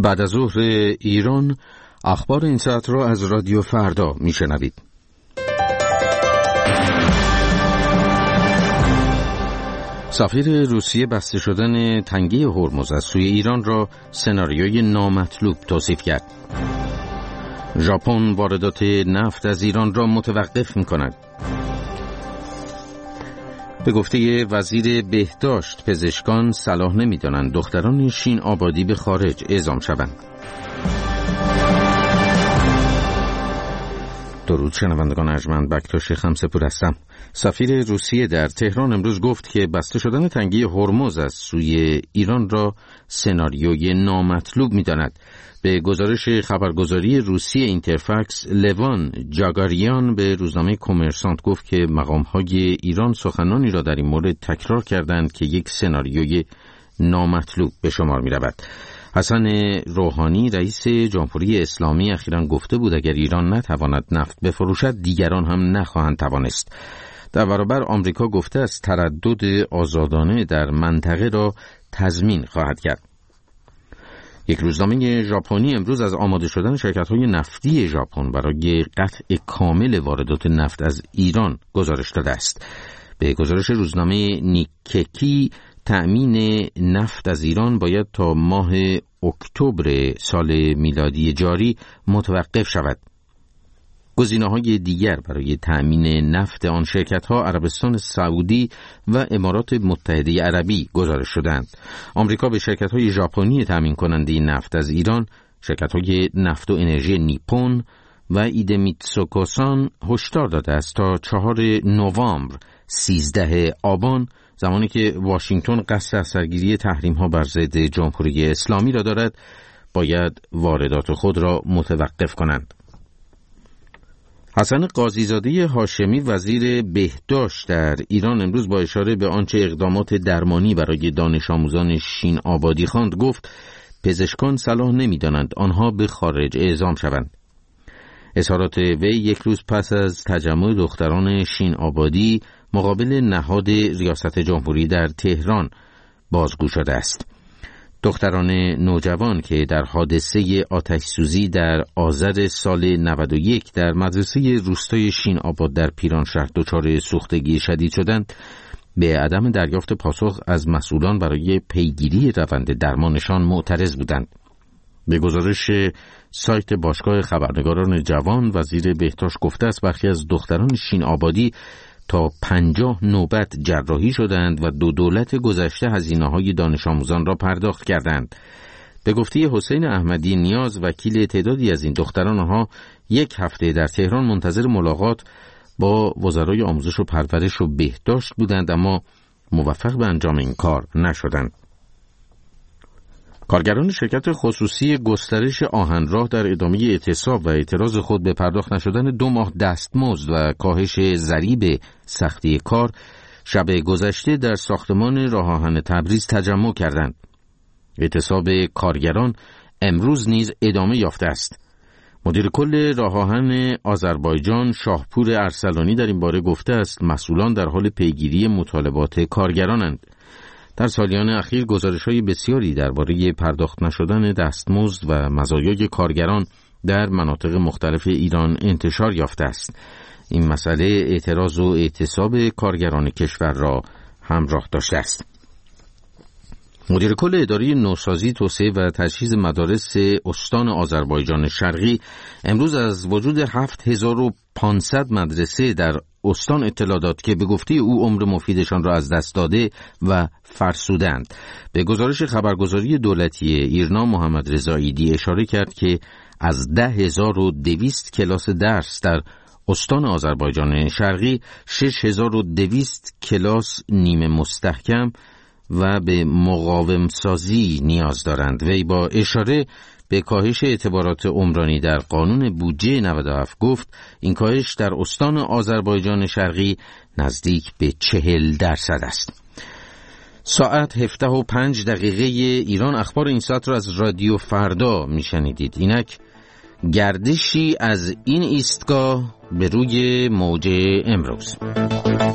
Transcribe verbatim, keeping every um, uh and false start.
بعد از ظهر ایران اخبار این ساعت را از رادیو فردا میشنوید. سفیر روسیه بسته شدن تنگه هرمز از سوی ایران را سناریوی نامطلوب توصیف کرد. ژاپن واردات نفت از ایران را متوقف می‌کند. به گفته وزیر بهداشت، پزشکان صلاح نمی‌دانند دختران شین آبادی به خارج اعزام شوند. درود شنوندگان ارجمند، بکتاش خمسه‌پور هستم. سفیر روسیه در تهران امروز گفت که بسته شدن تنگه هرمز از سوی ایران را سناریوی نامطلوب می‌داند. به گزارش خبرگزاری روسیه اینترفکس، لوان جاگاریان به روزنامه کمرسانت گفت که مقام‌های ایران سخنانی را در این مورد تکرار کردند که یک سناریوی نامطلوب به شمار می‌رود. حسن روحانی رئیس جمهوری اسلامی اخیراً گفته بود اگر ایران نتواند نفت بفروشد دیگران هم نخواهند توانست. در برابر آمریکا گفته است تردد آزادانه در منطقه را تضمین خواهد کرد. یک روزنامه ژاپنی امروز از آماده شدن شرکت‌های نفتی ژاپن برای قطع کامل واردات نفت از ایران گزارش داده است. به گزارش روزنامه نیککی، تأمین نفت از ایران باید تا ماه اکتبر سال میلادی جاری متوقف شود. گزینه‌های دیگر برای تأمین نفت آن شرکت‌ها عربستان سعودی و امارات متحده عربی گزارش شدند. آمریکا به شرکت‌های ژاپنی تأمین کننده نفت از ایران، شرکت‌های نفت و انرژی نیپون و ایدمیتسوکوسان هشدار داده است تا چهارم نوامبر سیزدهم آبان، زمانی که واشنگتن قصد سرگیری تحریم‌ها بر ضد جمهوری اسلامی را دارد، باید واردات خود را متوقف کنند. حسن قاضیزاده هاشمی وزیر بهداشت در ایران امروز با اشاره به آنچه اقدامات درمانی برای دانش آموزان شین آبادی خواند گفت پزشکان صلاح نمی‌دانند آنها به خارج اعزام شوند. اظهارات وی یک روز پس از تجمع دختران شین آبادی مقابل نهاد ریاست جمهوری در تهران بازگو شده است. دختران نوجوان که در حادثه آتش‌سوزی در آذر سال نود و یک در مدرسه روستای شین آباد در پیرانشهر دچار سوختگی شدید شدند، به عدم دریافت پاسخ از مسئولان برای پیگیری روند درمانشان معترض بودند. به گزارش سایت باشگاه خبرنگاران جوان، وزیر بهداشت گفته است برخی از دختران شین آبادی تا پنجاه نوبت جراحی شدند و دو دولت گذشته هزینه‌های دانش آموزان را پرداخت کردند. به گفته حسین احمدی نیاز، وکیل تعدادی از این دختران ها یک هفته در تهران منتظر ملاقات با وزرای آموزش و پرورش و بهداشت بودند، اما موفق به انجام این کار نشدند. کارگران شرکت خصوصی گسترش آهنراه در ادامه اعتصاب و اعتراض خود به پرداخت نشدن دو ماه دستمزد و کاهش ضریب سختی کار شب گذشته در ساختمان راه آهن تبریز تجمع کردند. اعتصاب کارگران امروز نیز ادامه یافته است. مدیر کل راه آهن آذربایجان شاهپور ارسلانی در این باره گفته است مسئولان در حال پیگیری مطالبات کارگرانند. در سالیان اخیر گزارش‌های بسیاری درباره پرداخت نشدن دستمزد و مزایای کارگران در مناطق مختلف ایران انتشار یافته است. این مسئله اعتراض و اعتصاب کارگران کشور را همراه داشته است. مدیر کل اداره نوسازی، توسعه و تجهیز مدارس استان آذربایجان شرقی امروز از وجود هفت هزار و پانصد مدرسه در استان اطلاع داد که به گفته او عمر مفیدشان را از دست داده و فرسودند. به گزارش خبرگزاری دولتی ایرنا، محمد رضا ایدی اشاره کرد که از ده هزار و دویست کلاس درس در استان آذربایجان شرقی شش هزار و دویست کلاس نیمه مستحکم و به مقاوم سازی نیاز دارند. وی با اشاره به کاهش اعتبارات عمرانی در قانون بودجه نود و هفت گفت این کاهش در استان آذربایجان شرقی نزدیک به چهل درصد است. ساعت هفده و پنج دقیقه ایران. اخبار این ساعت را از رادیو فردا میشنیدید. اینک گردشی از این ایستگاه به روی موج امروز.